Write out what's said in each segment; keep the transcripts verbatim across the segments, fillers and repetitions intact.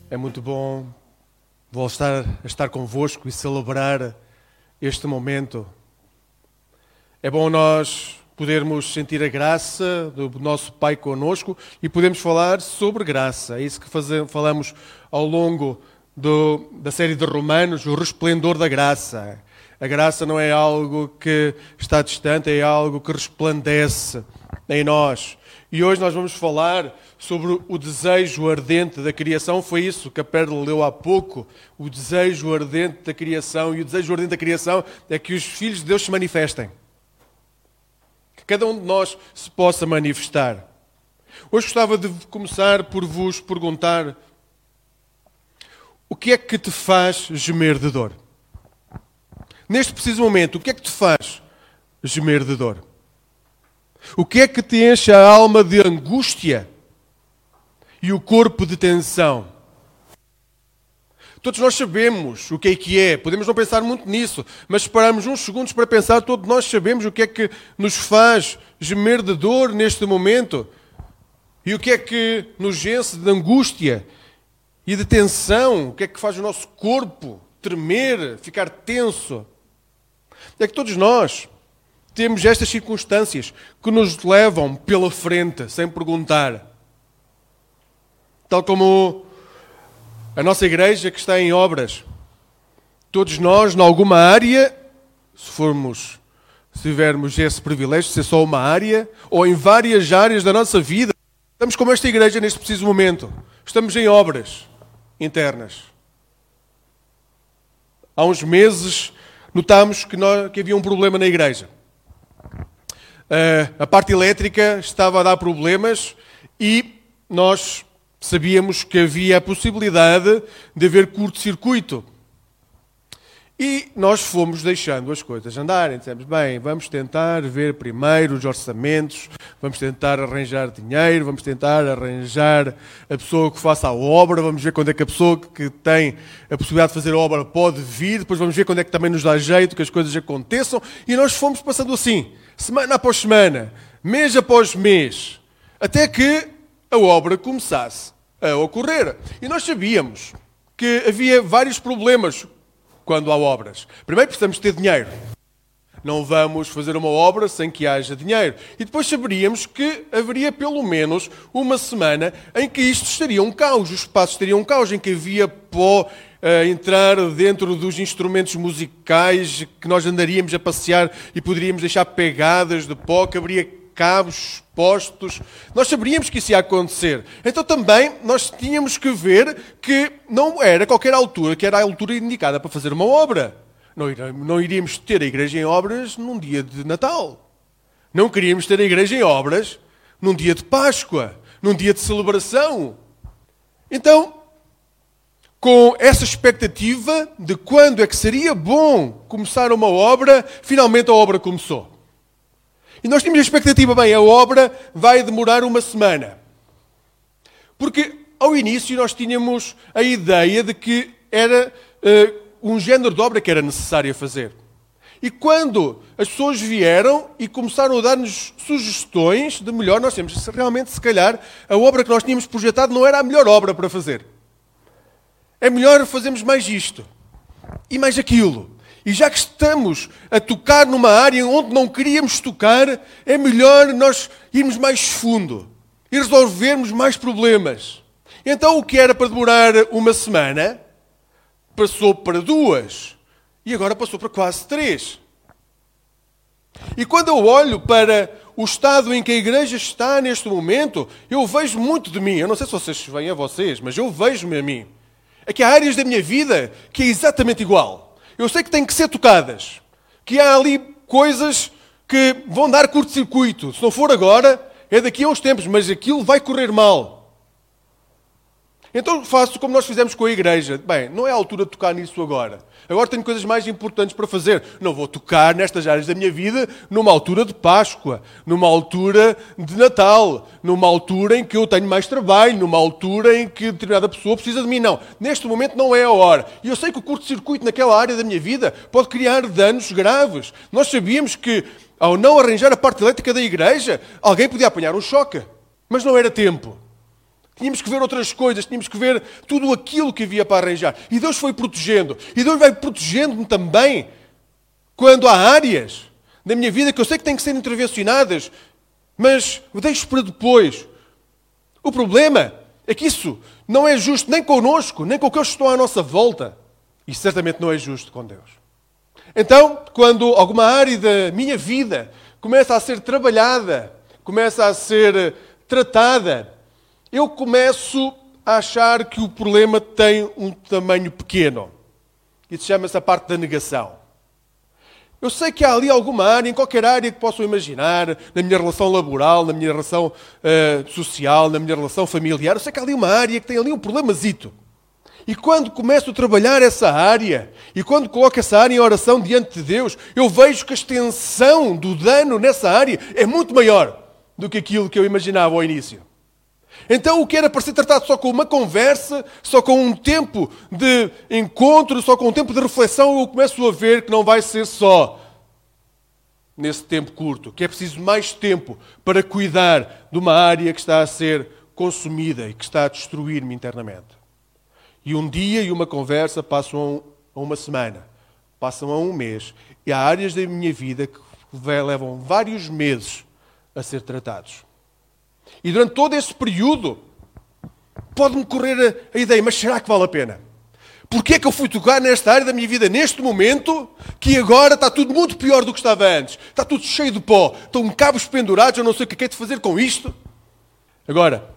É muito bom voltar a estar convosco e celebrar este momento. É bom nós podermos sentir a graça do nosso Pai conosco e podemos falar sobre graça. É isso que fazemos, falamos ao longo do, da série de Romanos, o resplendor da graça. A graça não é algo que está distante, é algo que resplandece em nós. E hoje nós vamos falar sobre o desejo ardente da criação. Foi isso que a Perla leu há pouco. O desejo ardente da criação. E o desejo ardente da criação é que os filhos de Deus se manifestem. Que cada um de nós se possa manifestar. Hoje gostava de começar por vos perguntar: o que é que te faz gemer de dor? Neste preciso momento, o que é que te faz gemer de dor? O que é que te enche a alma de angústia e o corpo de tensão? Todos nós sabemos o que é que é, podemos não pensar muito nisso, mas se pararmos uns segundos para pensar, todos nós sabemos o que é que nos faz gemer de dor neste momento e o que é que nos enche de angústia e de tensão, o que é que faz o nosso corpo tremer, ficar tenso. É que todos nós temos estas circunstâncias que nos levam pela frente, sem perguntar. Tal como a nossa igreja que está em obras. Todos nós, em alguma área, se formos, se tivermos esse privilégio de ser só uma área, ou em várias áreas da nossa vida, estamos como esta igreja neste preciso momento. Estamos em obras internas. Há uns meses notámos que, nós, que havia um problema na igreja. Uh, a parte elétrica estava a dar problemas e nós sabíamos que havia a possibilidade de haver curto-circuito. E nós fomos deixando as coisas andarem. Dissemos, bem, vamos tentar ver primeiro os orçamentos, vamos tentar arranjar dinheiro, vamos tentar arranjar a pessoa que faça a obra, vamos ver quando é que a pessoa que tem a possibilidade de fazer a obra pode vir, depois vamos ver quando é que também nos dá jeito que as coisas aconteçam. E nós fomos passando assim, semana após semana, mês após mês, até que a obra começasse a ocorrer. E nós sabíamos que havia vários problemas quando há obras. Primeiro precisamos ter dinheiro. Não vamos fazer uma obra sem que haja dinheiro. E depois saberíamos que haveria pelo menos uma semana em que isto estaria um caos, os espaços estariam um caos, em que havia pó a entrar dentro dos instrumentos musicais, que nós andaríamos a passear e poderíamos deixar pegadas de pó, que haveria cabos expostos. Nós saberíamos que isso ia acontecer. Então também nós tínhamos que ver que não era qualquer altura que era a altura indicada para fazer uma obra. Não, não iríamos ter a igreja em obras num dia de Natal. Não queríamos ter a igreja em obras num dia de Páscoa, num dia de celebração. Então, com essa expectativa de quando é que seria bom começar uma obra, finalmente a obra começou. E nós tínhamos a expectativa, bem, a obra vai demorar uma semana. Porque ao início nós tínhamos a ideia de que era uh, um género de obra que era necessário fazer. E quando as pessoas vieram e começaram a dar-nos sugestões de melhor, nós temos realmente, se calhar, a obra que nós tínhamos projetado não era a melhor obra para fazer. É melhor fazermos mais isto e mais aquilo. E já que estamos a tocar numa área onde não queríamos tocar, é melhor nós irmos mais fundo e resolvermos mais problemas. Então o que era para demorar uma semana, passou para duas. E agora passou para quase três. E quando eu olho para o estado em que a igreja está neste momento, eu vejo muito de mim. Eu não sei se vocês veem a vocês, mas eu vejo-me a mim. É que há áreas da minha vida que é exatamente igual. Eu sei que têm que ser tocadas, que há ali coisas que vão dar curto-circuito. Se não for agora, é daqui a uns tempos, mas aquilo vai correr mal. Então faço como nós fizemos com a igreja. Bem, não é a altura de tocar nisso agora. Agora tenho coisas mais importantes para fazer. Não vou tocar nestas áreas da minha vida numa altura de Páscoa, numa altura de Natal, numa altura em que eu tenho mais trabalho, numa altura em que determinada pessoa precisa de mim. Não, neste momento não é a hora. E eu sei que o curto-circuito naquela área da minha vida pode criar danos graves. Nós sabíamos que, ao não arranjar a parte elétrica da igreja, alguém podia apanhar um choque. Mas não era tempo. Tínhamos que ver outras coisas, tínhamos que ver tudo aquilo que havia para arranjar. E Deus foi protegendo. E Deus vai protegendo-me também quando há áreas da minha vida que eu sei que têm que ser intervencionadas, mas eu deixo para depois. O problema é que isso não é justo nem connosco, nem com aqueles que estão à nossa volta. E certamente não é justo com Deus. Então, quando alguma área da minha vida começa a ser trabalhada, começa a ser tratada, eu começo a achar que o problema tem um tamanho pequeno. Isso chama-se a parte da negação. Eu sei que há ali alguma área, em qualquer área que possam imaginar, na minha relação laboral, na minha relação uh, social, na minha relação familiar, eu sei que há ali uma área que tem ali um problemazito. E quando começo a trabalhar essa área, e quando coloco essa área em oração diante de Deus, eu vejo que a extensão do dano nessa área é muito maior do que aquilo que eu imaginava ao início. Então o que era para ser tratado só com uma conversa, só com um tempo de encontro, só com um tempo de reflexão, eu começo a ver que não vai ser só nesse tempo curto, que é preciso mais tempo para cuidar de uma área que está a ser consumida e que está a destruir-me internamente. E um dia e uma conversa passam a uma semana, passam a um mês, e há áreas da minha vida que levam vários meses a ser tratados. E durante todo esse período, pode-me correr a, a ideia, mas será que vale a pena? Porquê é que eu fui tocar nesta área da minha vida, neste momento, que agora está tudo muito pior do que estava antes? Está tudo cheio de pó, estão cabos pendurados, eu não sei o que é de fazer com isto. Agora,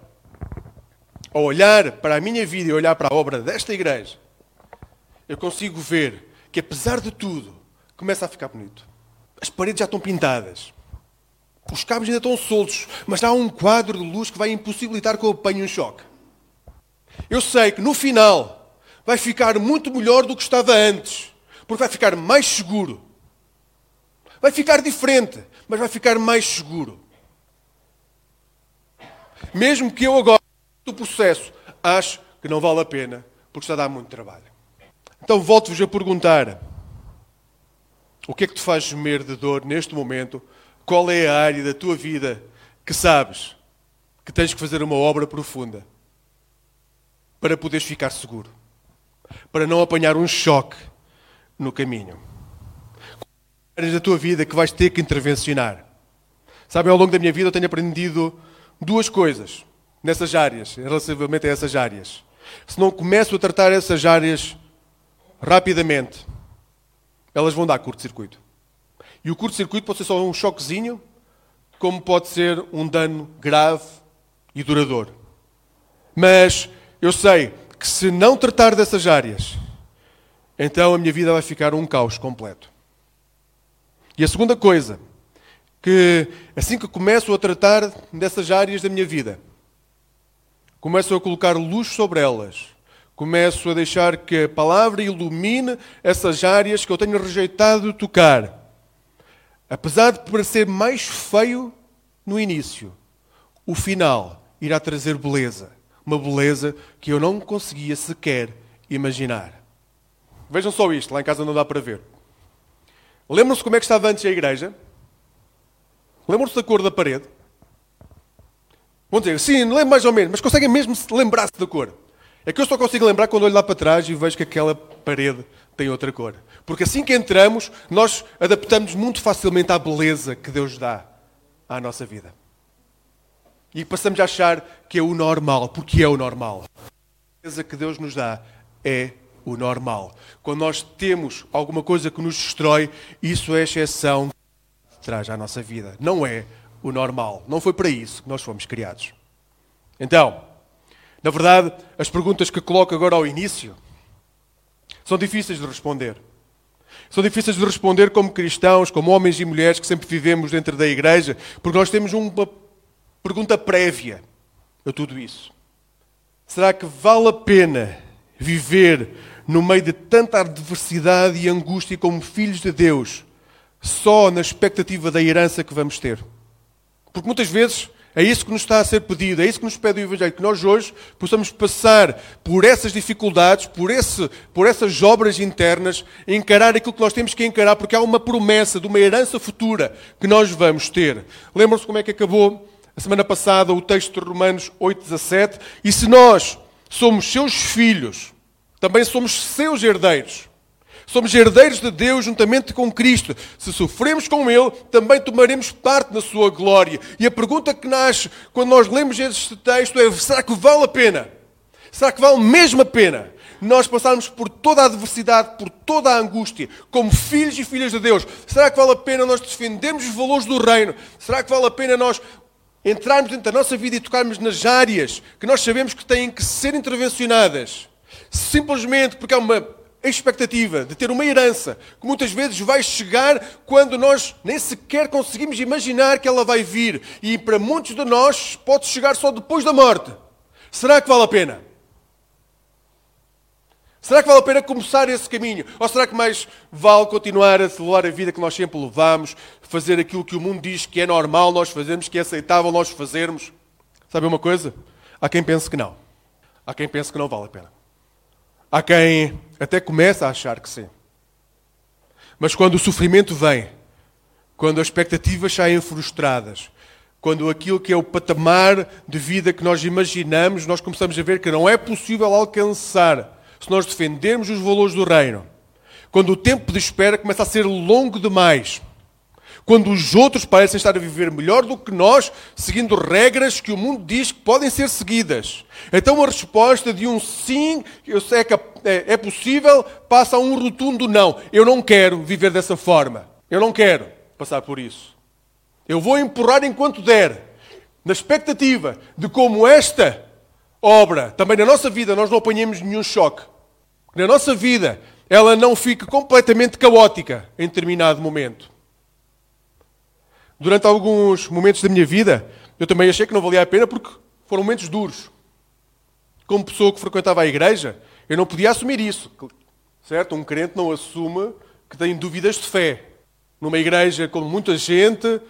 ao olhar para a minha vida e olhar para a obra desta igreja, eu consigo ver que, apesar de tudo, começa a ficar bonito. As paredes já estão pintadas. Os cabos ainda estão soltos, mas há um quadro de luz que vai impossibilitar que eu apanhe um choque. Eu sei que no final vai ficar muito melhor do que estava antes, porque vai ficar mais seguro. Vai ficar diferente, mas vai ficar mais seguro. Mesmo que eu agora, no processo, acho que não vale a pena, porque está a dar muito trabalho. Então volto-vos a perguntar, o que é que te faz gemer de dor neste momento? Qual é a área da tua vida que sabes que tens que fazer uma obra profunda para poderes ficar seguro? Para não apanhar um choque no caminho? Qual é a área da tua vida que vais ter que intervencionar? Sabem, ao longo da minha vida eu tenho aprendido duas coisas nessas áreas, relativamente a essas áreas. Se não começo a tratar essas áreas rapidamente, elas vão dar curto-circuito. E o curto-circuito pode ser só um choquezinho, como pode ser um dano grave e duradouro. Mas eu sei que se não tratar dessas áreas, então a minha vida vai ficar um caos completo. E a segunda coisa, que assim que começo a tratar dessas áreas da minha vida, começo a colocar luz sobre elas, começo a deixar que a palavra ilumine essas áreas que eu tenho rejeitado tocar. Apesar de parecer mais feio no início, o final irá trazer beleza. Uma beleza que eu não conseguia sequer imaginar. Vejam só isto, lá em casa não dá para ver. Lembram-se como é que estava antes a igreja? Lembram-se da cor da parede? Vão dizer, sim, não lembro mais ou menos, mas conseguem mesmo lembrar-se da cor. É que eu só consigo lembrar quando olho lá para trás e vejo que aquela parede tem outra cor. Porque assim que entramos, nós adaptamos muito facilmente à beleza que Deus dá à nossa vida. E passamos a achar que é o normal, porque é o normal. A beleza que Deus nos dá é o normal. Quando nós temos alguma coisa que nos destrói, isso é a exceção que traz à nossa vida. Não é o normal. Não foi para isso que nós fomos criados. Então, na verdade, as perguntas que coloco agora ao início são difíceis de responder. São difíceis de responder como cristãos, como homens e mulheres que sempre vivemos dentro da igreja, porque nós temos uma pergunta prévia a tudo isso. Será que vale a pena viver no meio de tanta adversidade e angústia como filhos de Deus, só na expectativa da herança que vamos ter? Porque muitas vezes é isso que nos está a ser pedido, é isso que nos pede o Evangelho, que nós hoje possamos passar por essas dificuldades, por, esse, por essas obras internas, e encarar aquilo que nós temos que encarar, porque há uma promessa de uma herança futura que nós vamos ter. Lembram-se como é que acabou a semana passada o texto de Romanos oito, dezassete, e se nós somos seus filhos, também somos seus herdeiros. Somos herdeiros de Deus juntamente com Cristo. Se sofremos com Ele, também tomaremos parte na sua glória. E a pergunta que nasce quando nós lemos este texto é: será que vale a pena? Será que vale mesmo a pena nós passarmos por toda a adversidade, por toda a angústia, como filhos e filhas de Deus? Será que vale a pena nós defendermos os valores do reino? Será que vale a pena nós entrarmos dentro da nossa vida e tocarmos nas áreas que nós sabemos que têm que ser intervencionadas, simplesmente porque há uma expectativa de ter uma herança que muitas vezes vai chegar quando nós nem sequer conseguimos imaginar que ela vai vir, e para muitos de nós pode chegar só depois da morte? Será que vale a pena? Será que vale a pena começar esse caminho? Ou será que mais vale continuar a levar a vida que nós sempre levamos, fazer aquilo que o mundo diz que é normal nós fazermos, que é aceitável nós fazermos? Sabe uma coisa? Há quem pense que não. Há quem pense que não vale a pena. Há quem até começa a achar que sim. Mas quando o sofrimento vem, quando as expectativas saem frustradas, quando aquilo que é o patamar de vida que nós imaginamos, nós começamos a ver que não é possível alcançar se nós defendermos os valores do reino. Quando o tempo de espera começa a ser longo demais. Quando os outros parecem estar a viver melhor do que nós, seguindo regras que o mundo diz que podem ser seguidas. Então a resposta de um sim, eu sei que é possível, passa a um rotundo não. Eu não quero viver dessa forma. Eu não quero passar por isso. Eu vou empurrar enquanto der, na expectativa de como esta obra, também na nossa vida, nós não apanhemos nenhum choque. Na nossa vida, ela não fica completamente caótica em determinado momento. Durante alguns momentos da minha vida, eu também achei que não valia a pena porque foram momentos duros. Como pessoa que frequentava a igreja, eu não podia assumir isso. Certo? Um crente não assume que tem dúvidas de fé. Numa igreja com muita gente,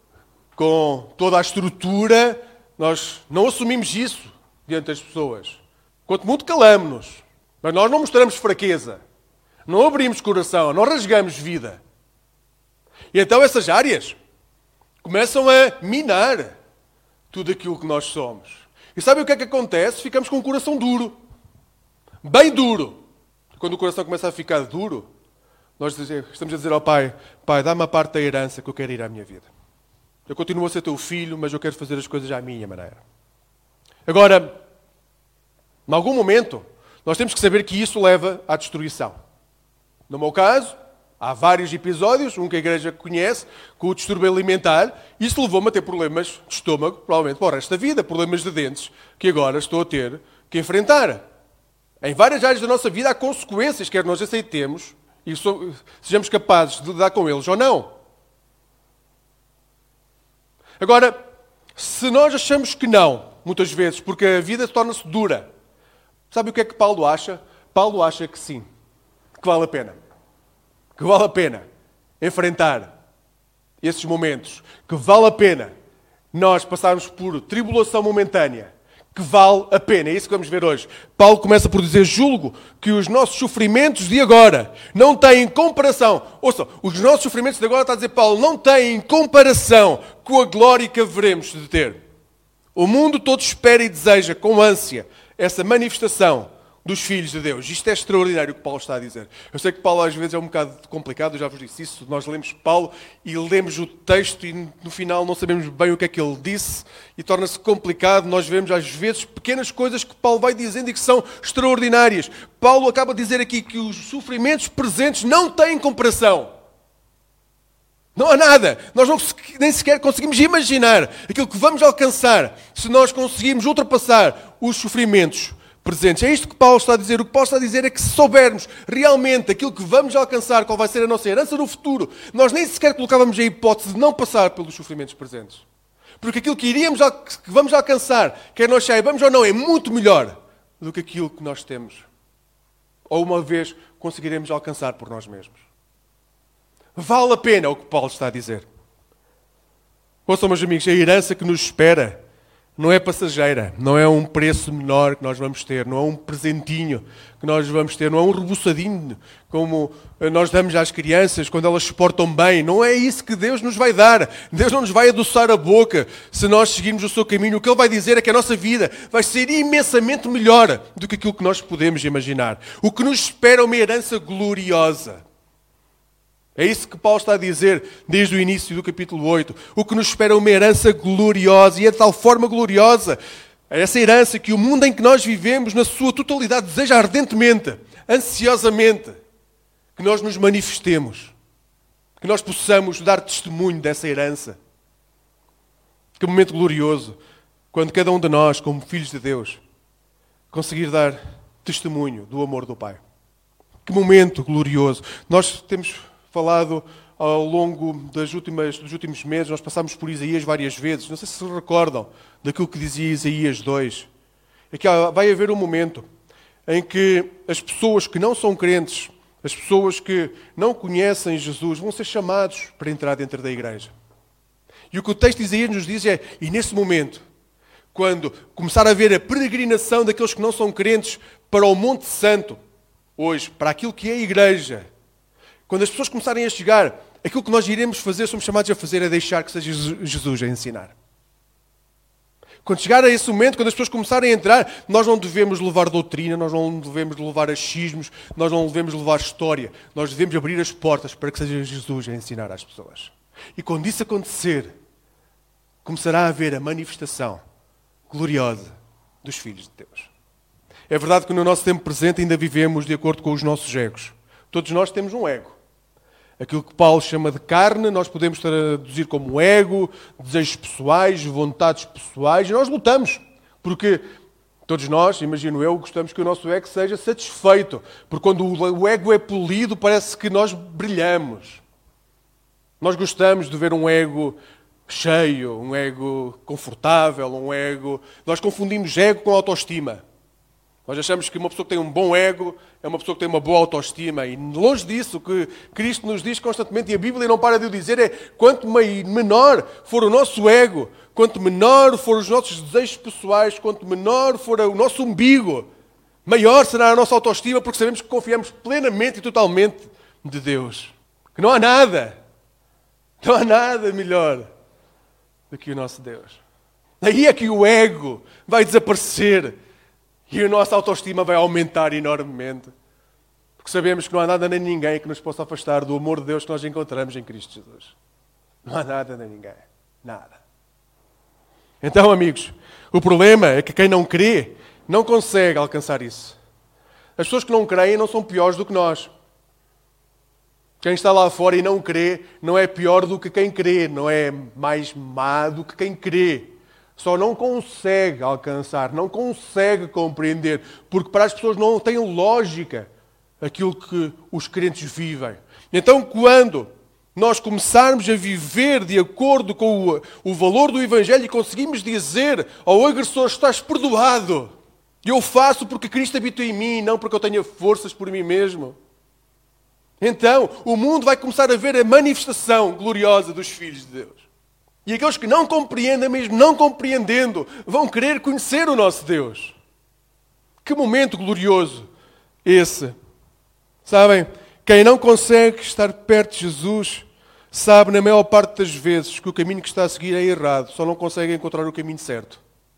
com toda a estrutura, nós não assumimos isso diante das pessoas. Quanto muito calamos-nos. Mas nós não mostramos fraqueza. Não abrimos coração, não rasgamos vida. E então essas áreas começam a minar tudo aquilo que nós somos. E sabe o que é que acontece? Ficamos com o coração duro. Bem duro. Quando o coração começa a ficar duro, nós estamos a dizer ao Pai: Pai, dá-me a parte da herança que eu quero ir à minha vida. Eu continuo a ser teu filho, mas eu quero fazer as coisas à minha maneira. Agora, em algum momento, nós temos que saber que isso leva à destruição. No meu caso, há vários episódios, um que a igreja conhece, com o distúrbio alimentar. Isso levou-me a ter problemas de estômago, provavelmente para o resto da vida, problemas de dentes, que agora estou a ter que enfrentar. Em várias áreas da nossa vida há consequências, quer nós aceitemos e sejamos capazes de lidar com eles ou não. Agora, se nós achamos que não, muitas vezes, porque a vida torna-se dura, sabe o que é que Paulo acha? Paulo acha que sim, que vale a pena. Que vale a pena enfrentar esses momentos. Que vale a pena nós passarmos por tribulação momentânea. Que vale a pena. É isso que vamos ver hoje. Paulo começa por dizer: julgo que os nossos sofrimentos de agora não têm comparação. Ouça, os nossos sofrimentos de agora, está a dizer Paulo, não têm comparação com a glória que haveremos de ter. O mundo todo espera e deseja com ânsia essa manifestação dos filhos de Deus. Isto é extraordinário o que Paulo está a dizer. Eu sei que Paulo às vezes é um bocado complicado, eu já vos disse isso. Nós lemos Paulo e lemos o texto e no final não sabemos bem o que é que ele disse e torna-se complicado. Nós vemos às vezes pequenas coisas que Paulo vai dizendo e que são extraordinárias. Paulo acaba de dizer aqui que os sofrimentos presentes não têm comparação. Não há nada. Nós não, nem sequer conseguimos imaginar aquilo que vamos alcançar se nós conseguirmos ultrapassar os sofrimentos presentes. É isto que Paulo está a dizer. O que Paulo está a dizer é que se soubermos realmente aquilo que vamos alcançar, qual vai ser a nossa herança no futuro, nós nem sequer colocávamos a hipótese de não passar pelos sofrimentos presentes. Porque aquilo que iríamos, que vamos alcançar, quer nós saibamos ou não, é muito melhor do que aquilo que nós temos. Ou uma vez conseguiremos alcançar por nós mesmos. Vale a pena o que Paulo está a dizer. Ouçam, meus amigos, a herança que nos espera não é passageira, não é um preço menor que nós vamos ter, não é um presentinho que nós vamos ter, não é um rebuçadinho como nós damos às crianças quando elas se portam bem. Não é isso que Deus nos vai dar. Deus não nos vai adoçar a boca se nós seguirmos o seu caminho. O que Ele vai dizer é que a nossa vida vai ser imensamente melhor do que aquilo que nós podemos imaginar. O que nos espera é uma herança gloriosa. É isso que Paulo está a dizer desde o início do capítulo oito. O que nos espera é uma herança gloriosa, e é de tal forma gloriosa, essa herança, que o mundo em que nós vivemos, na sua totalidade, deseja ardentemente, ansiosamente, que nós nos manifestemos, que nós possamos dar testemunho dessa herança. Que momento glorioso, quando cada um de nós, como filhos de Deus, conseguir dar testemunho do amor do Pai. Que momento glorioso. Nós temos falado ao longo das últimas, dos últimos meses, nós passámos por Isaías várias vezes, não sei se se recordam daquilo que dizia Isaías dois. É que vai haver um momento em que as pessoas que não são crentes, as pessoas que não conhecem Jesus, vão ser chamados para entrar dentro da igreja. E o que o texto de Isaías nos diz é, e nesse momento, quando começar a haver a peregrinação daqueles que não são crentes para o Monte Santo, hoje, para aquilo que é a igreja, quando as pessoas começarem a chegar, aquilo que nós iremos fazer, somos chamados a fazer, é deixar que seja Jesus a ensinar. Quando chegar a esse momento, quando as pessoas começarem a entrar, nós não devemos levar doutrina, nós não devemos levar achismos, nós não devemos levar história. Nós devemos abrir as portas para que seja Jesus a ensinar às pessoas. E quando isso acontecer, começará a haver a manifestação gloriosa dos filhos de Deus. É verdade que no nosso tempo presente ainda vivemos de acordo com os nossos egos. Todos nós temos um ego. Aquilo que Paulo chama de carne, nós podemos traduzir como ego, desejos pessoais, vontades pessoais, e nós lutamos. Porque todos nós, imagino eu, gostamos que o nosso ego seja satisfeito. Porque quando o ego é polido, parece que nós brilhamos. Nós gostamos de ver um ego cheio, um ego confortável, um ego... Nós confundimos ego com autoestima. Nós achamos que uma pessoa que tem um bom ego é uma pessoa que tem uma boa autoestima. E longe disso, o que Cristo nos diz constantemente, e a Bíblia não para de o dizer, é quanto menor for o nosso ego, quanto menor for os nossos desejos pessoais, quanto menor for o nosso umbigo, maior será a nossa autoestima, porque sabemos que confiamos plenamente e totalmente de Deus. Que não há nada, não há nada melhor do que o nosso Deus. Aí é que o ego vai desaparecer. E a nossa autoestima vai aumentar enormemente. Porque sabemos que não há nada nem ninguém que nos possa afastar do amor de Deus que nós encontramos em Cristo Jesus. Não há nada nem ninguém. Nada. Então, amigos, o problema é que quem não crê não consegue alcançar isso. As pessoas que não creem não são piores do que nós. Quem está lá fora e não crê não é pior do que quem crê. Não é mais má do que quem crê. Só não consegue alcançar, não consegue compreender, porque para as pessoas não tem lógica aquilo que os crentes vivem. Então, quando nós começarmos a viver de acordo com o, o valor do Evangelho e conseguimos dizer ao agressor, estás perdoado, eu faço porque Cristo habita em mim, não porque eu tenha forças por mim mesmo. Então, o mundo vai começar a ver a manifestação gloriosa dos filhos de Deus. E aqueles que não compreendem, mesmo não compreendendo, vão querer conhecer o nosso Deus. Que momento glorioso esse. Sabem, quem não consegue estar perto de Jesus, sabe na maior parte das vezes que o caminho que está a seguir é errado, só não consegue encontrar o caminho certo.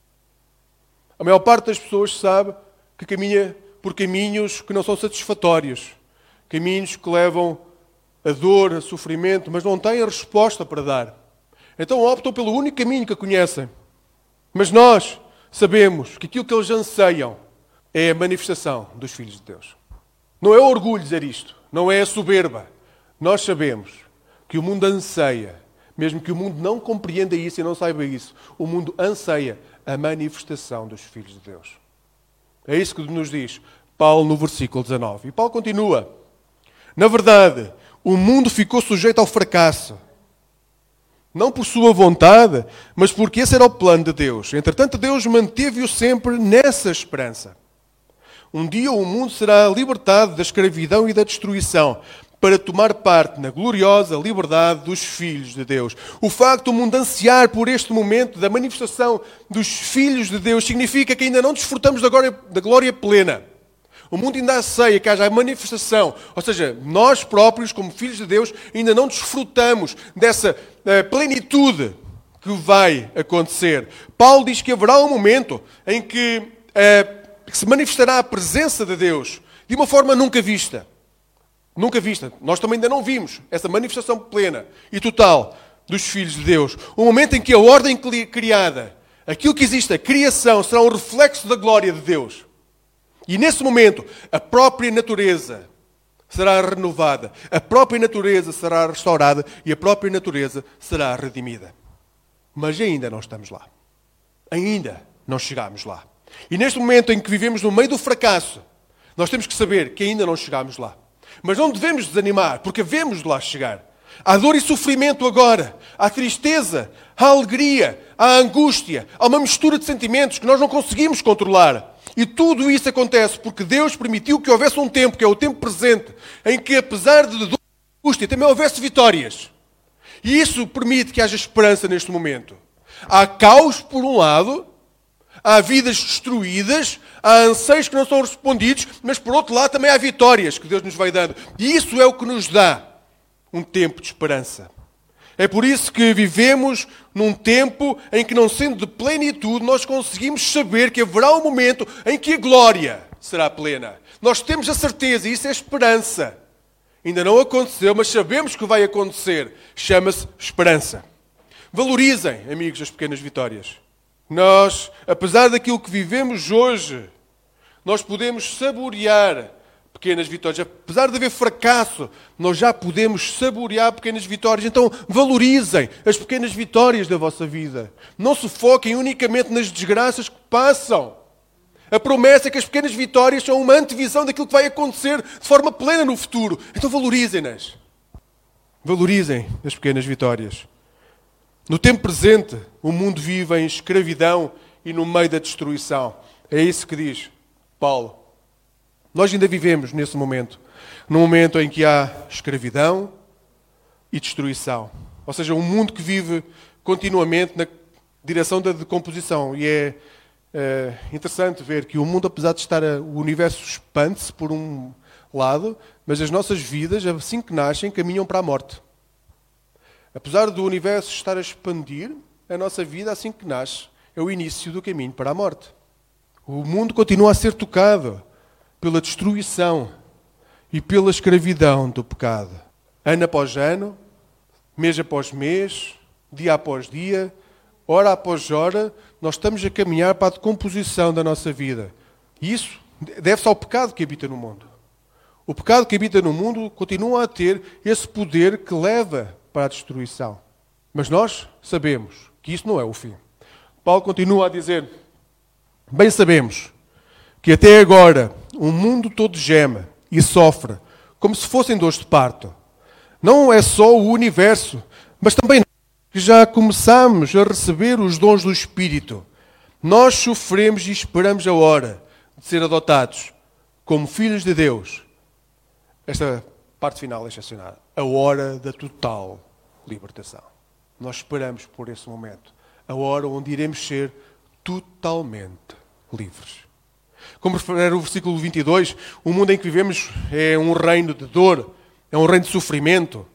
A maior parte das pessoas sabe que caminha por caminhos que não são satisfatórios, caminhos que levam a dor, a sofrimento, mas não têm a resposta para dar. Então optam pelo único caminho que conhecem. Mas nós sabemos que aquilo que eles anseiam é a manifestação dos filhos de Deus. Não é orgulho dizer isto, não é a soberba. Nós sabemos que o mundo anseia, mesmo que o mundo não compreenda isso e não saiba isso, o mundo anseia a manifestação dos filhos de Deus. É isso que nos diz Paulo no versículo dezanove. E Paulo continua. Na verdade, o mundo ficou sujeito ao fracasso. Não por sua vontade, mas porque esse era o plano de Deus. Entretanto, Deus manteve-o sempre nessa esperança. Um dia o mundo será libertado da escravidão e da destruição para tomar parte na gloriosa liberdade dos filhos de Deus. O facto do mundo ansiar por este momento da manifestação dos filhos de Deus significa que ainda não desfrutamos da glória, da glória plena. O mundo ainda anseia que haja a manifestação, ou seja, nós próprios, como filhos de Deus, ainda não desfrutamos dessa uh, plenitude que vai acontecer. Paulo diz que haverá um momento em que, uh, que se manifestará a presença de Deus de uma forma nunca vista. Nunca vista. Nós também ainda não vimos essa manifestação plena e total dos filhos de Deus. O momento em que a ordem criada, aquilo que existe, a criação, será um reflexo da glória de Deus. E nesse momento, a própria natureza será renovada, a própria natureza será restaurada e a própria natureza será redimida. Mas ainda não estamos lá. Ainda não chegamos lá. E neste momento em que vivemos no meio do fracasso, nós temos que saber que ainda não chegamos lá. Mas não devemos desanimar, porque havemos de lá chegar. Há dor e sofrimento agora, há tristeza, há alegria, há angústia, há uma mistura de sentimentos que nós não conseguimos controlar. E tudo isso acontece porque Deus permitiu que houvesse um tempo, que é o tempo presente, em que apesar de dor e angústia também houvesse vitórias. E isso permite que haja esperança neste momento. Há caos por um lado, há vidas destruídas, há anseios que não são respondidos, mas por outro lado também há vitórias que Deus nos vai dando. E isso é o que nos dá um tempo de esperança. É por isso que vivemos num tempo em que, não sendo de plenitude, nós conseguimos saber que haverá um momento em que a glória será plena. Nós temos a certeza, e isso é esperança. Ainda não aconteceu, mas sabemos que vai acontecer. Chama-se esperança. Valorizem, amigos, as pequenas vitórias. Nós, apesar daquilo que vivemos hoje, nós podemos saborear pequenas vitórias. Apesar de haver fracasso, nós já podemos saborear pequenas vitórias. Então, valorizem as pequenas vitórias da vossa vida. Não se foquem unicamente nas desgraças que passam. A promessa é que as pequenas vitórias são uma antevisão daquilo que vai acontecer de forma plena no futuro. Então, valorizem-nas. Valorizem as pequenas vitórias. No tempo presente, o mundo vive em escravidão e no meio da destruição. É isso que diz Paulo. Nós ainda vivemos nesse momento, num momento em que há escravidão e destruição. Ou seja, um mundo que vive continuamente na direção da decomposição. E é, é interessante ver que o mundo, apesar de estar, a, o universo expande-se por um lado, mas as nossas vidas, assim que nascem, caminham para a morte. Apesar do universo estar a expandir, a nossa vida, assim que nasce, é o início do caminho para a morte. O mundo continua a ser tocado pela destruição e pela escravidão do pecado. Ano após ano, mês após mês, dia após dia, hora após hora, nós estamos a caminhar para a decomposição da nossa vida. E isso deve-se ao pecado que habita no mundo. O pecado que habita no mundo continua a ter esse poder que leva para a destruição. Mas nós sabemos que isso não é o fim. Paulo continua a dizer: bem sabemos que até agora o mundo todo geme e sofre, como se fossem dores de parto. Não é só o universo, mas também nós que já começamos a receber os dons do Espírito. Nós sofremos e esperamos a hora de ser adotados como filhos de Deus. Esta parte final é excepcional. A hora da total libertação. Nós esperamos por esse momento. A hora onde iremos ser totalmente livres. Como refere o versículo vinte e dois, o mundo em que vivemos é um reino de dor, é um reino de sofrimento,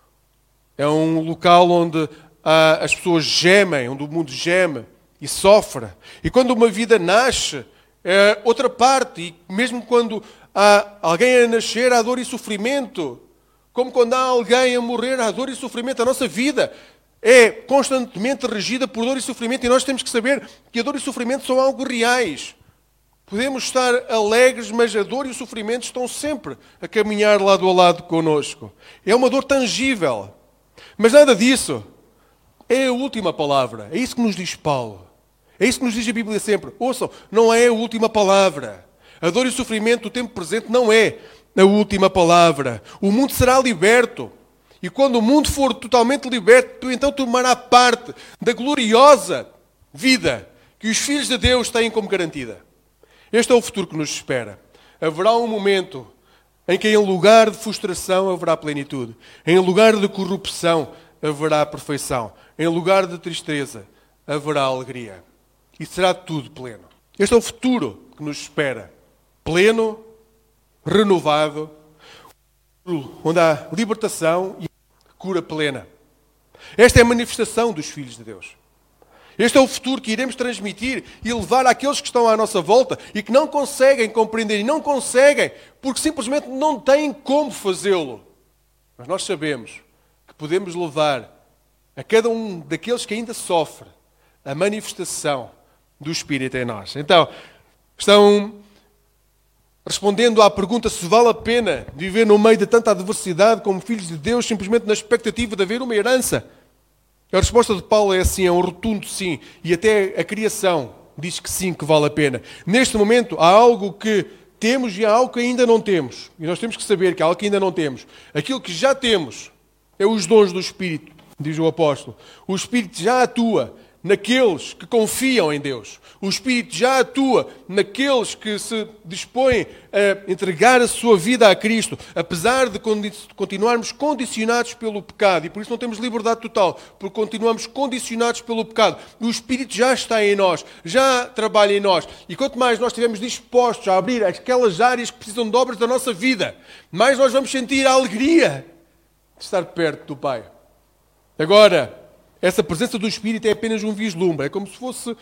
é um local onde ah, as pessoas gemem, onde o mundo geme e sofre. E quando uma vida nasce, é outra parte. E mesmo quando há alguém a nascer, há dor e sofrimento. Como quando há alguém a morrer, há dor e sofrimento. A nossa vida é constantemente regida por dor e sofrimento. E nós temos que saber que a dor e o sofrimento são algo reais. Podemos estar alegres, mas a dor e o sofrimento estão sempre a caminhar lado a lado connosco. É uma dor tangível. Mas nada disso é a última palavra. É isso que nos diz Paulo. É isso que nos diz a Bíblia sempre. Ouçam, não é a última palavra. A dor e o sofrimento do tempo presente não é a última palavra. O mundo será liberto. E quando o mundo for totalmente liberto, tu então tomará parte da gloriosa vida que os filhos de Deus têm como garantida. Este é o futuro que nos espera. Haverá um momento em que em lugar de frustração haverá plenitude, em lugar de corrupção haverá perfeição, em lugar de tristeza haverá alegria. E será tudo pleno. Este é o futuro que nos espera. Pleno, renovado, onde há libertação e cura plena. Esta é a manifestação dos filhos de Deus. Este é o futuro que iremos transmitir e levar àqueles que estão à nossa volta e que não conseguem compreender e não conseguem porque simplesmente não têm como fazê-lo. Mas nós sabemos que podemos levar a cada um daqueles que ainda sofre a manifestação do Espírito em nós. Então, estão respondendo à pergunta se vale a pena viver no meio de tanta adversidade como filhos de Deus, simplesmente na expectativa de haver uma herança. A resposta de Paulo é assim, é um rotundo sim. E até a criação diz que sim, que vale a pena. Neste momento há algo que temos e há algo que ainda não temos. E nós temos que saber que há algo que ainda não temos. Aquilo que já temos é os dons do Espírito, diz o apóstolo. O Espírito já atua naqueles que confiam em Deus. O Espírito já atua naqueles que se dispõem a entregar a sua vida a Cristo, apesar de continuarmos condicionados pelo pecado. E por isso não temos liberdade total, porque continuamos condicionados pelo pecado. O Espírito já está em nós, já trabalha em nós. E quanto mais nós estivermos dispostos a abrir aquelas áreas que precisam de obras da nossa vida, mais nós vamos sentir a alegria de estar perto do Pai. Agora, essa presença do Espírito é apenas um vislumbre, é como se fosse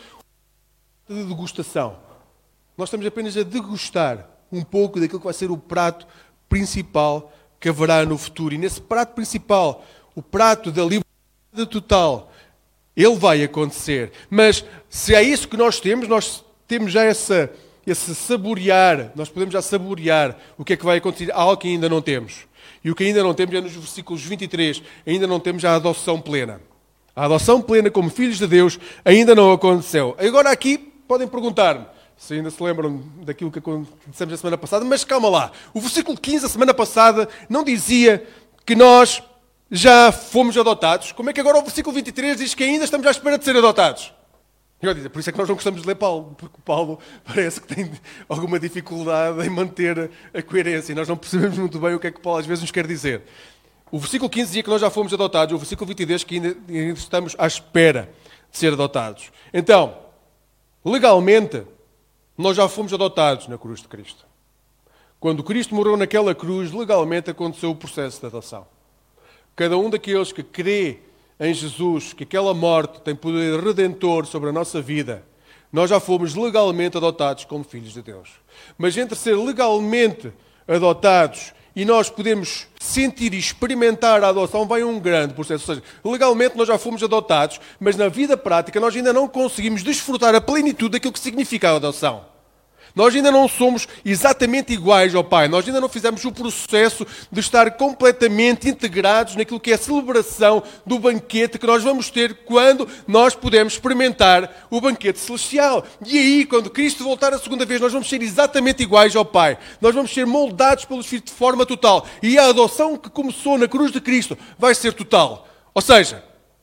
de degustação. Nós estamos apenas a degustar um pouco daquilo que vai ser o prato principal que haverá no futuro. E nesse prato principal, o prato da liberdade total, ele vai acontecer. Mas se é isso que nós temos, nós temos já essa, esse saborear, nós podemos já saborear o que é que vai acontecer, algo que ainda não temos. E o que ainda não temos é nos versículos vinte e três, ainda não temos a adoção plena. A adoção plena como filhos de Deus ainda não aconteceu. Agora aqui podem perguntar-me, se ainda se lembram daquilo que dissemos a semana passada, mas calma lá. O versículo quinze, a semana passada, não dizia que nós já fomos adotados. Como é que agora o versículo vinte e três diz que ainda estamos à espera de ser adotados? Eu digo, por isso é que nós não gostamos de ler Paulo, porque Paulo parece que tem alguma dificuldade em manter a coerência e nós não percebemos muito bem o que é que Paulo às vezes nos quer dizer. O versículo quinze dizia que nós já fomos adotados, o versículo vinte e dois que ainda, ainda estamos à espera de ser adotados. Então, legalmente, nós já fomos adotados na cruz de Cristo. Quando Cristo morreu naquela cruz, legalmente aconteceu o processo de adoção. Cada um daqueles que crê em Jesus, que aquela morte tem poder redentor sobre a nossa vida, nós já fomos legalmente adotados como filhos de Deus. Mas entre ser legalmente adotados e nós podemos sentir e experimentar a adoção, vai um grande processo. Ou seja, legalmente nós já fomos adotados, mas na vida prática nós ainda não conseguimos desfrutar a plenitude daquilo que significa a adoção. Nós ainda não somos exatamente iguais ao Pai. Nós ainda não fizemos o processo de estar completamente integrados naquilo que é a celebração do banquete que nós vamos ter quando nós podemos experimentar o banquete celestial. E aí, quando Cristo voltar a segunda vez, nós vamos ser exatamente iguais ao Pai. Nós vamos ser moldados pelo Espírito de forma total. E a adoção que começou na cruz de Cristo vai ser total. Ou seja,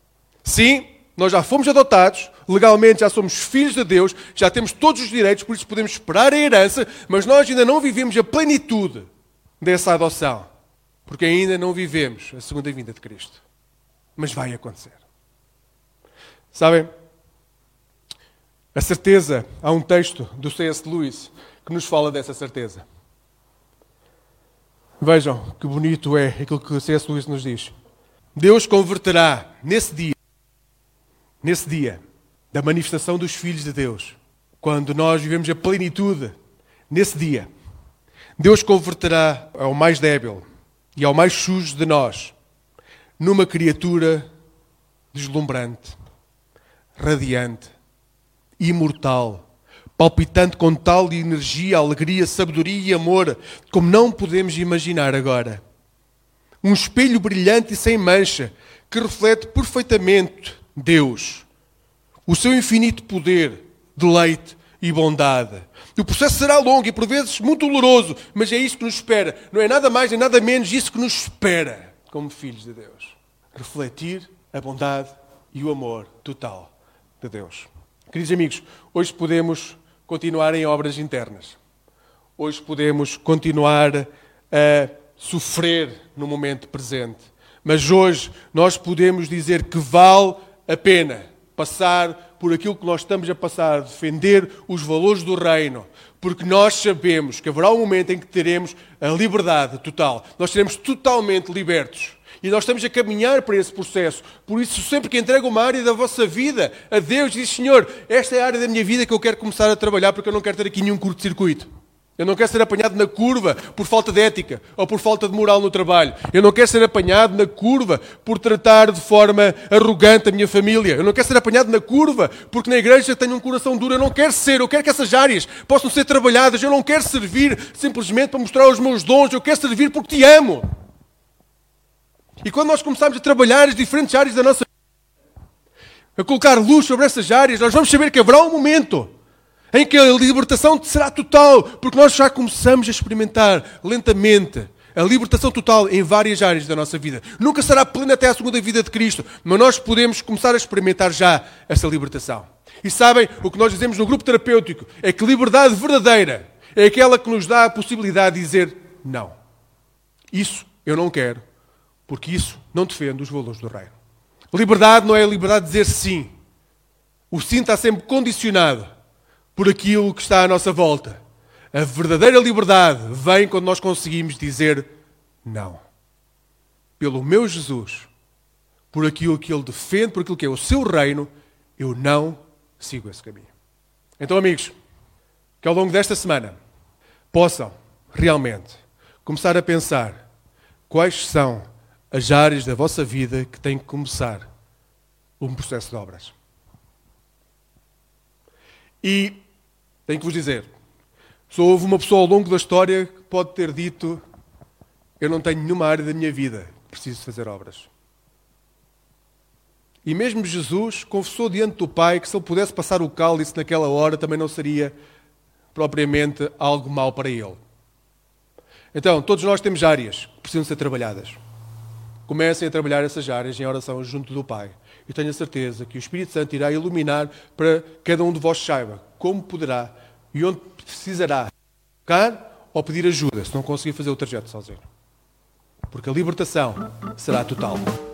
sim, nós já fomos adotados, legalmente já somos filhos de Deus, já temos todos os direitos, por isso podemos esperar a herança, mas nós ainda não vivemos a plenitude dessa adoção, porque ainda não vivemos a segunda vinda de Cristo. Mas vai acontecer. Sabem, a certeza, há um texto do C S Lewis que nos fala dessa certeza. Vejam que bonito é aquilo que o C S Lewis nos diz. Deus converterá nesse dia, nesse dia da manifestação dos filhos de Deus, quando nós vivemos a plenitude, nesse dia, Deus converterá ao mais débil e ao mais sujo de nós numa criatura deslumbrante, radiante, imortal, palpitante com tal energia, alegria, sabedoria e amor, como não podemos imaginar agora. Um espelho brilhante e sem mancha, que reflete perfeitamente Deus, o seu infinito poder, deleite e bondade. O processo será longo e por vezes muito doloroso, mas é isso que nos espera. Não é nada mais nem nada menos isso que nos espera como filhos de Deus. Refletir a bondade e o amor total de Deus. Queridos amigos, hoje podemos continuar em obras internas. Hoje podemos continuar a sofrer no momento presente. Mas hoje nós podemos dizer que vale a pena passar por aquilo que nós estamos a passar, defender os valores do reino, porque nós sabemos que haverá um momento em que teremos a liberdade total. Nós seremos totalmente libertos. E nós estamos a caminhar para esse processo. Por isso, sempre que entrega uma área da vossa vida a Deus, diz: Senhor, esta é a área da minha vida que eu quero começar a trabalhar, porque eu não quero ter aqui nenhum curto-circuito. Eu não quero ser apanhado na curva por falta de ética ou por falta de moral no trabalho. Eu não quero ser apanhado na curva por tratar de forma arrogante a minha família. Eu não quero ser apanhado na curva porque na igreja tenho um coração duro. Eu não quero ser. Eu quero que essas áreas possam ser trabalhadas. Eu não quero servir simplesmente para mostrar os meus dons. Eu quero servir porque te amo. E quando nós começarmos a trabalhar as diferentes áreas da nossa vida, a colocar luz sobre essas áreas, nós vamos saber que haverá um momento em que a libertação será total, porque nós já começamos a experimentar lentamente a libertação total em várias áreas da nossa vida. Nunca será plena até a segunda vida de Cristo, mas nós podemos começar a experimentar já essa libertação. E sabem, o que nós dizemos no grupo terapêutico é que liberdade verdadeira é aquela que nos dá a possibilidade de dizer não. Isso eu não quero, porque isso não defende os valores do reino. Liberdade não é a liberdade de dizer sim. O sim está sempre condicionado por aquilo que está à nossa volta. A verdadeira liberdade vem quando nós conseguimos dizer não. Pelo meu Jesus, por aquilo que Ele defende, por aquilo que é o seu reino, eu não sigo esse caminho. Então, amigos, que ao longo desta semana possam realmente começar a pensar quais são as áreas da vossa vida que têm que começar um processo de obras. E tenho que vos dizer, só houve uma pessoa ao longo da história que pode ter dito: eu não tenho nenhuma área da minha vida que preciso fazer obras. E mesmo Jesus confessou diante do Pai que se ele pudesse passar o cálice naquela hora também não seria propriamente algo mau para ele. Então, todos nós temos áreas que precisam ser trabalhadas. Comecem a trabalhar essas áreas em oração junto do Pai. Eu tenho a certeza que o Espírito Santo irá iluminar para cada um de vós saiba como poderá e onde precisará tocar ou pedir ajuda se não conseguir fazer o trajeto sozinho. Porque a libertação será total.